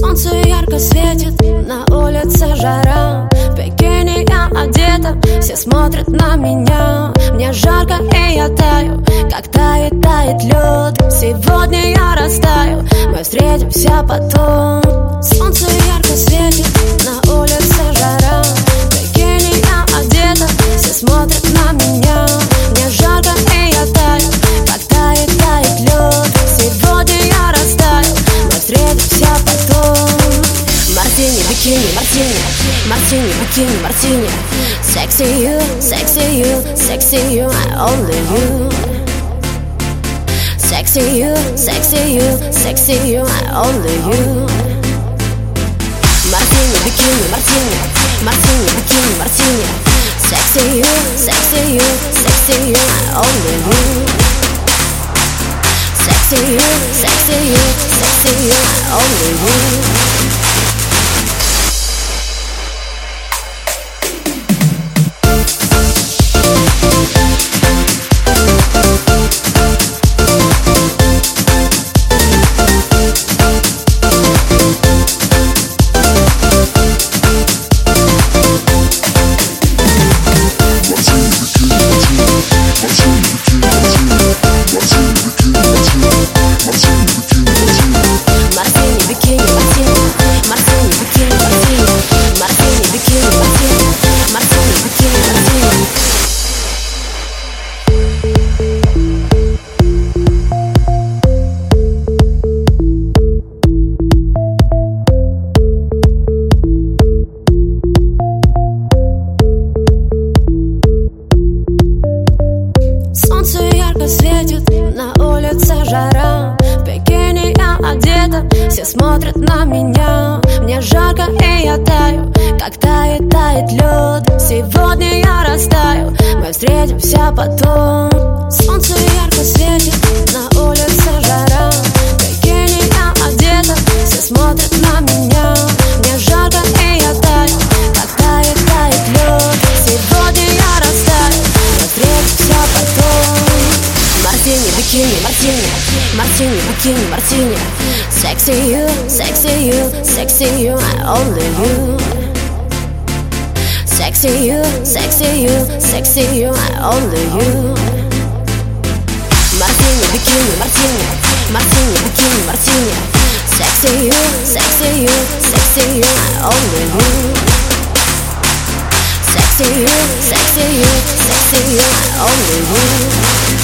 Солнце ярко светит, на улице жара. В бикини я одета, все смотрят на меня. Мне жарко и я таю, как тает лед. Сегодня я растаю, мы встретимся потом. Солнце ярко светит, на улице жара. В бикини я одета, все смотрят на меня. Мне жарко и я таю, как тает лед. Сегодня я растаю, мы встретимся потом. Мартини, бикини, мартини, мартини, бикини, мартини. Sexy you, sexy you, sexy you, only you. Sexy you, sexy you, sexy you, only you. Мартини, бикини, мартини, мартини, бикини, мартини. Sexy you, sexy you, sexy you, only you. Sexy you, sexy you, sexy you, only you. Светит, на улице жара. В бикини я одета, все смотрят на меня. Мне жарко и я таю, как тает лед. Сегодня я растаю, мы встретимся потом. Солнце ярко светит, на улице жара. В бикини я одета, все смотрят на меня. Мне жарко и я таю, как тает лед. Сегодня я растаю, мы встретимся потом. Мартини, бикини, мартини, мартини, бикини, мартини. Sexy you, sexy you, sexy you, only you. Sexy you, sexy you, sexy you, only you. Мартини, бикини, мартини, мартини, бикини, мартини. Sexy you, sexy you, sexy you, only you. Sexy you, sexy you, sexy you, only you.